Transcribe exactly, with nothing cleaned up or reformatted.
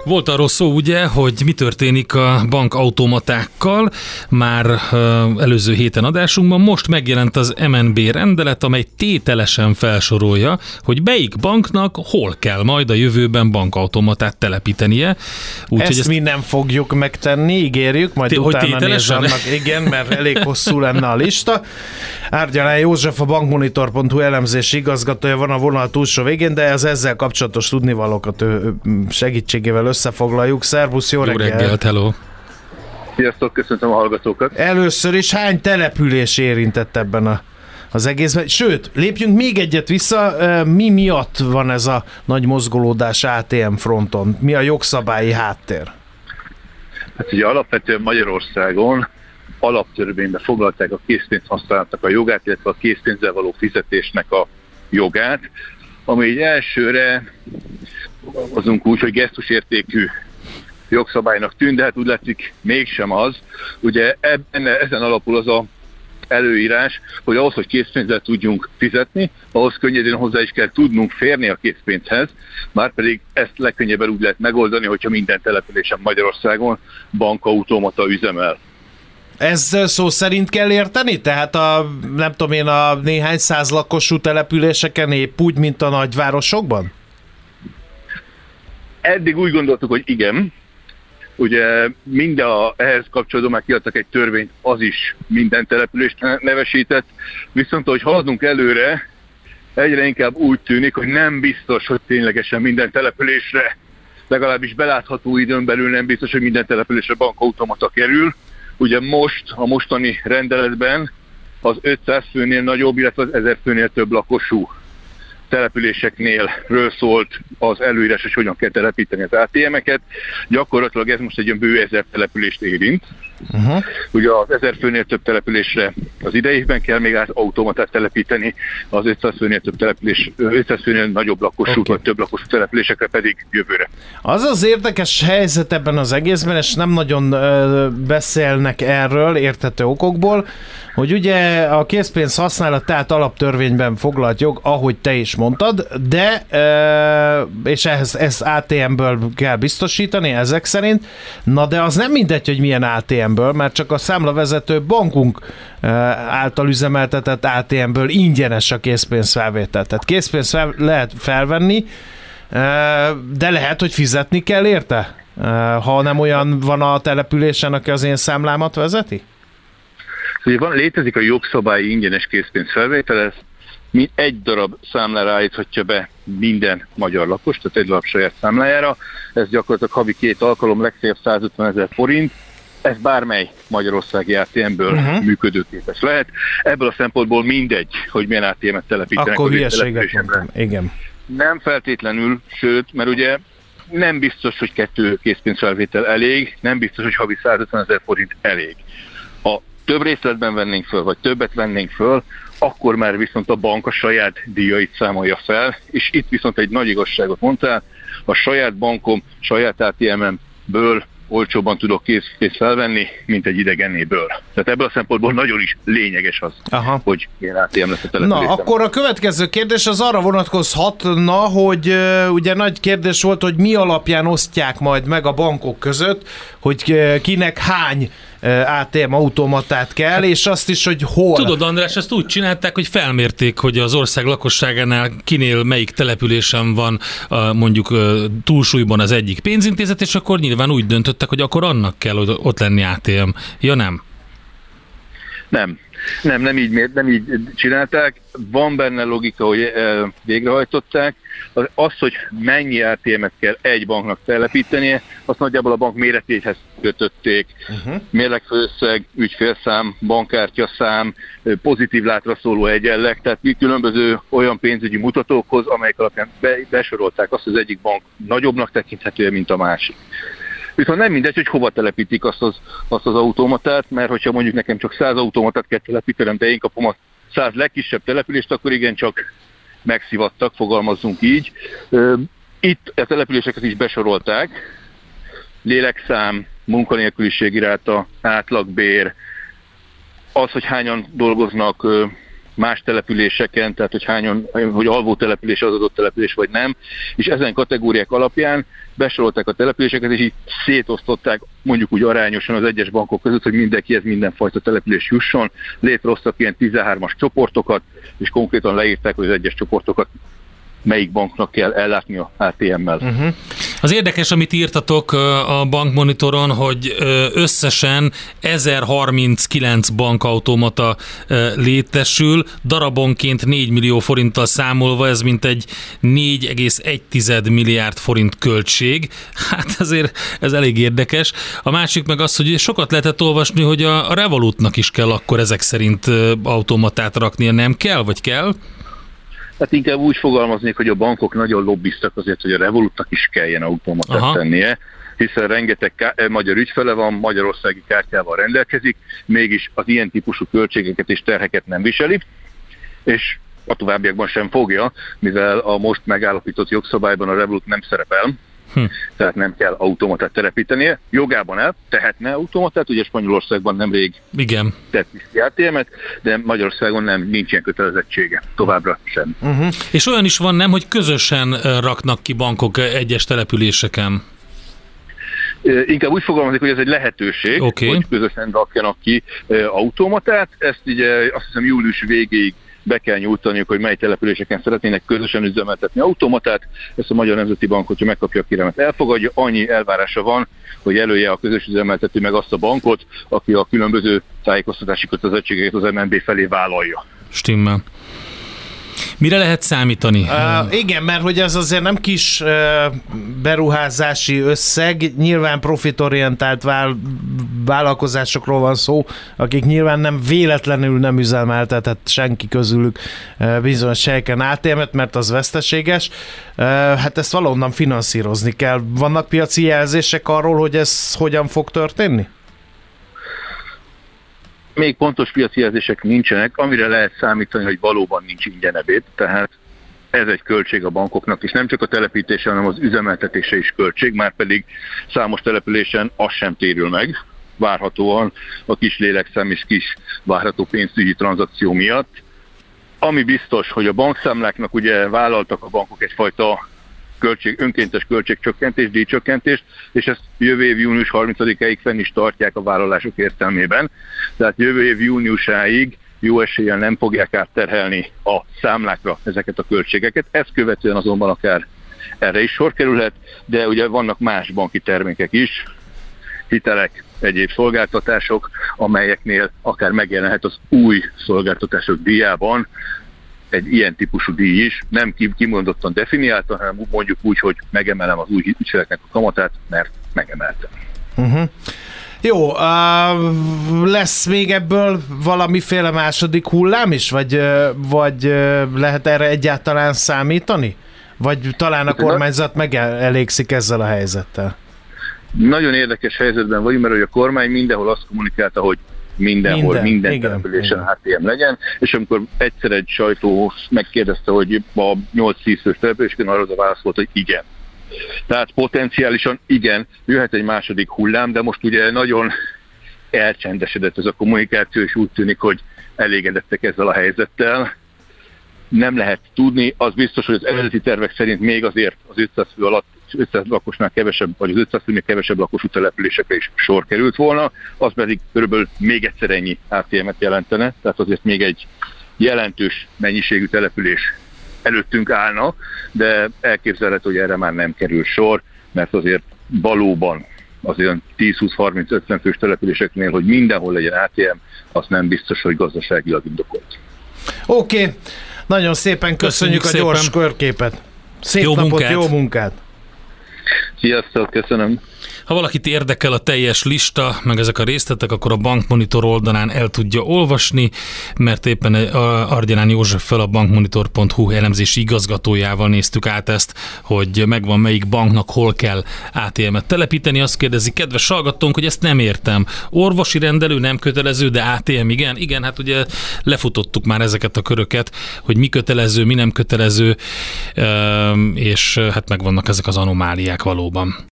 Volt arról szó, ugye, hogy mi történik a bankautomatákkal, már uh, előző héten adásunkban. Most megjelent az em en bé rendelet, amely tételesen felsorolja, hogy melyik banknak hol kell majd a jövőben bankautomatát telepítenie. Úgy, ezt, hogy ezt mi nem fogjuk megtenni, ígérjük, majd T- utána nézzenek. Igen, mert elég hosszú lenne a lista. Árgyalán József, a bankmonitor pont hu elemzési igazgatója van a vonal túlsó végén, de az ezzel kapcsolatos tudnivalókat ő segítségével összefoglaljuk. Szervusz, jó, jó reggelt! reggelt, hello! Sziasztok, köszöntöm a hallgatókat! Először is hány település érintett ebben a, az egészben? Sőt, lépjünk még egyet vissza, mi miatt van ez a nagy mozgolódás á té em fronton? Mi a jogszabályi háttér? Hát ugye alapvetően Magyarországon alaptörvénybe foglalták a készpénz használatnak a jogát, illetve a készpénzzel való fizetésnek a jogát, ami egy elsőre azunk úgy, hogy gesztusértékű jogszabálynak tűnt, de hát úgy látszik mégsem az. Ugye ebben, ezen alapul az a előírás, hogy ahhoz, hogy készpénzzel tudjunk fizetni, ahhoz könnyedén hozzá is kell tudnunk férni a készpénzhez, márpedig ezt legkönnyebben úgy lehet megoldani, hogyha minden településen Magyarországon bankautomata üzemel. Ez szó szerint kell érteni? Tehát a, nem tudom én, a néhány száz lakosú településeken épp úgy, mint a nagyvárosokban? Eddig úgy gondoltuk, hogy igen. Ugye mind a, ehhez kapcsolatban már kiadtak egy törvényt, az is minden települést nevesített. Viszont, ahogy haladunk előre, egyre inkább úgy tűnik, hogy nem biztos, hogy ténylegesen minden településre, legalábbis belátható időn belül nem biztos, hogy minden településre bankautomata kerül. Ugye most, a mostani rendeletben az ötszáz főnél nagyobb, illetve az ezer főnél több lakosú településeknél ről szólt az előírás, hogy hogyan kell telepíteni az á té emeket. Gyakorlatilag ez most egy olyan bő ezer települést érint. Uh-huh. Ugye az ezer főnél több településre az idei évben kell még át automatát telepíteni, az ötszáz főnél több település, ötszáz főnél nagyobb lakosú, okay. vagy több lakosú településekre pedig jövőre. Az az érdekes helyzet ebben az egészben, és nem nagyon ö, beszélnek erről érthető okokból, hogy ugye a készpénz használat tehát alaptörvényben foglalt jog, ahogy te is mondtad, de ö, és ehhez ezt á té emből kell biztosítani ezek szerint, na de az nem mindegy, hogy milyen á té emből, mert csak a számlavezető bankunk által üzemeltetett á té emből ingyenes a készpénzfelvétel. Tehát készpénzt fel, lehet felvenni, de lehet, hogy fizetni kell érte, ha nem olyan van a településen, aki az én számlámat vezeti? Szóval van, létezik a jogszabályi ingyenes készpénzfelvétel, ez egy darab számlára állíthatja be minden magyar lakos, tehát egy darab saját számlájára. Ez gyakorlatilag havi két alkalom, legfeljebb százötven ezer forint. Ez bármely magyarországi á té emből uh-huh. működőképes lehet. Ebből a szempontból mindegy, hogy milyen á té emet telepítenek. Akkor hülyeséget mondtam. Igen. Nem feltétlenül, sőt, mert ugye nem biztos, hogy kettő készpénzfelvétel elég, nem biztos, hogy havi százötven ezer forint elég. Ha több részletben vennénk föl, vagy többet vennénk föl, akkor már viszont a bank a saját díjait számolja fel, és itt viszont egy nagy igazságot mondtál, a saját bankom, saját á té ememből olcsóbban tudok készpénzt felvenni, mint egy idegenéből. Tehát ebből a szempontból nagyon is lényeges az, Aha. hogy ilyen á té em lesz a településen. Na, akkor a következő kérdés az arra vonatkozhatna, hogy uh, ugye nagy kérdés volt, hogy mi alapján osztják majd meg a bankok között, hogy uh, kinek hány uh, á té em automatát kell, és azt is, hogy hol. Tudod, András, ezt úgy csinálták, hogy felmérték, hogy az ország lakosságánál kinél melyik településen van uh, mondjuk uh, túlsúlyban az egyik pénzintézet, és akkor nyilván úgy döntöttek, hogy akkor annak kell ott lenni á té em. Ja, nem? Nem. Nem, nem így, nem így csinálták. Van benne logika, hogy végrehajtották. Az, hogy mennyi á té emet kell egy banknak telepítenie, azt nagyjából a bank méretéhez kötötték. Uh-huh. Mérlegfőösszeg, ügyfélszám, bankkártyaszám, pozitív látra szóló egyenleg, tehát különböző olyan pénzügyi mutatókhoz, amelyek alapján besorolták azt, hogy az egyik bank nagyobbnak tekinthető, mint a másik. Viszont nem mindegy, hogy hova telepítik azt az, azt az automatát, mert hogyha mondjuk nekem csak száz automatát kell telepítenem, de én kapom a száz legkisebb települést, akkor igencsak megszivattak, fogalmazzunk így. Itt a településeket is besorolták, lélekszám, munkanélküliségi ráta, átlagbér, az, hogy hányan dolgoznak más településeken, tehát hogy hányan, hogy alvó település az adott település vagy nem, és ezen kategóriák alapján besorolták a településeket, és így szétosztották mondjuk úgy arányosan az egyes bankok között, hogy mindenkihez mindenfajta település jusson. Létrehoztak ilyen tizenhármas csoportokat, és konkrétan leírták, hogy az egyes csoportokat melyik banknak kell ellátni a á té em-mel. Uh-huh. Az érdekes, amit írtatok a bankmonitoron, hogy összesen ezerharminckilenc bankautomata létesül, darabonként négy millió forinttal számolva, ez mintegy négy egész egy milliárd forint költség. Hát azért ez elég érdekes. A másik meg az, hogy sokat lehetett olvasni, hogy a Revolutnak is kell akkor ezek szerint automatát raknia, nem kell, vagy kell? Hát inkább úgy fogalmaznék, hogy a bankok nagyon lobbiztak azért, hogy a Revolutnak is kelljen automatát Aha. tennie, hiszen rengeteg ká- magyar ügyfele van, magyarországi kártyával rendelkezik, mégis az ilyen típusú költségeket és terheket nem viseli, és a továbbiakban sem fogja, mivel a most megállapított jogszabályban a Revolut nem szerepel, hm. tehát nem kell automatát telepítenie. Jogában el, tehetne automatát, ugye Spanyolországban nemrég Igen. tett is á té em-et, de Magyarországon nem, nincs ilyen kötelezettsége, továbbra sem. Uh-huh. És olyan is van, nem, hogy közösen raknak ki bankok egyes településeken? Inkább úgy fogalmazik, hogy ez egy lehetőség, okay. hogy közösen rakjanak ki automatát. Ezt ugye azt hiszem július végéig be kell nyújtaniuk, hogy mely településeken szeretnének közösen üzemeltetni automatát. Ezt a Magyar Nemzeti Bank, hogyha megkapja a kérelmet, elfogadja. Annyi elvárása van, hogy elője a közös üzemeltető meg azt a bankot, aki a különböző tájékoztatási kötelezettségeket az em en bé felé vállalja. Stimmel. Mire lehet számítani? Uh, igen, mert hogy ez azért nem kis uh, beruházási összeg, nyilván profitorientált vál, vállalkozásokról van szó, akik nyilván nem véletlenül nem üzemeltetett senki közülük uh, bizonyos helyeken á té em-et, mert az veszteséges. Uh, hát ezt valahonnan finanszírozni kell. Vannak piaci jelzések arról, hogy ez hogyan fog történni? Még pontos piaci jelzések nincsenek, amire lehet számítani, hogy valóban nincs ingyen ebéd, tehát ez egy költség a bankoknak, és nem csak a telepítése, hanem az üzemeltetése is költség, már pedig számos településen az sem térül meg, várhatóan a kis lélekszám és kis várható pénzügyi tranzakció miatt. Ami biztos, hogy a bankszámláknak ugye vállaltak a bankok egyfajta költség, önkéntes költségcsökkentés, díjcsökkentést, és ezt jövő év június harmincadikáig fenn is tartják a vállalások értelmében. Tehát jövő év júniusáig jó eséllyel nem fogják átterhelni a számlákra ezeket a költségeket. Ezt követően azonban akár erre is sor kerülhet, de ugye vannak más banki termékek is, hitelek, egyéb szolgáltatások, amelyeknél akár megjelenhet az új szolgáltatások díjában egy ilyen típusú díj is, nem kimondottan definiáltan, hanem mondjuk úgy, hogy megemelem az új ügyfeleknek a kamatát, mert megemeltem. Uh-huh. Jó, uh, lesz még ebből valamiféle második hullám is, vagy, vagy lehet erre egyáltalán számítani? Vagy talán a kormányzat megelégszik ezzel a helyzettel? Nagyon érdekes helyzetben vagyunk, mert hogy a kormány mindenhol azt kommunikálta, hogy mindenhol, minden, minden településen á té em legyen, és amikor egyszer egy sajtó megkérdezte, hogy a nyolc-tíz fős településeken, arra az a válasz volt, hogy igen. Tehát potenciálisan igen, jöhet egy második hullám, de most ugye nagyon elcsendesedett ez a kommunikáció, és úgy tűnik, hogy elégedettek ezzel a helyzettel. Nem lehet tudni, az biztos, hogy az eredeti tervek szerint még azért az ötszáz fő alatt, ötszáz lakosnál kevesebb, vagy az ötszáz főnél kevesebb lakosú településekre is sor került volna, az pedig körülbelül még egyszer ennyi á té em-et jelentene, tehát azért még egy jelentős mennyiségű település előttünk állna, de elképzelhető, hogy erre már nem kerül sor, mert azért valóban az olyan tíz-húsz-harminc-ötven fős településeknél, hogy mindenhol legyen á té em, az nem biztos, hogy gazdaságilag indokolt. Oké, okay. Nagyon szépen köszönjük, köszönjük a gyors szépen. Körképet. Szép jó napot, munkát. Jó munkát! Sziasztok, köszönöm! Ha valakit érdekel a teljes lista, meg ezek a részletek, akkor a Bankmonitor oldalán el tudja olvasni, mert éppen Argyalán Józseffel, a bankmonitor pont hu elemzési igazgatójával néztük át ezt, hogy megvan melyik banknak hol kell á té em-et telepíteni. Azt kérdezi kedves hallgatónk, hogy ezt nem értem. Orvosi rendelő nem kötelező, de á té em igen? Igen, hát ugye lefutottuk már ezeket a köröket, hogy mi kötelező, mi nem kötelező, és hát megvannak ezek az anomáliák valóban.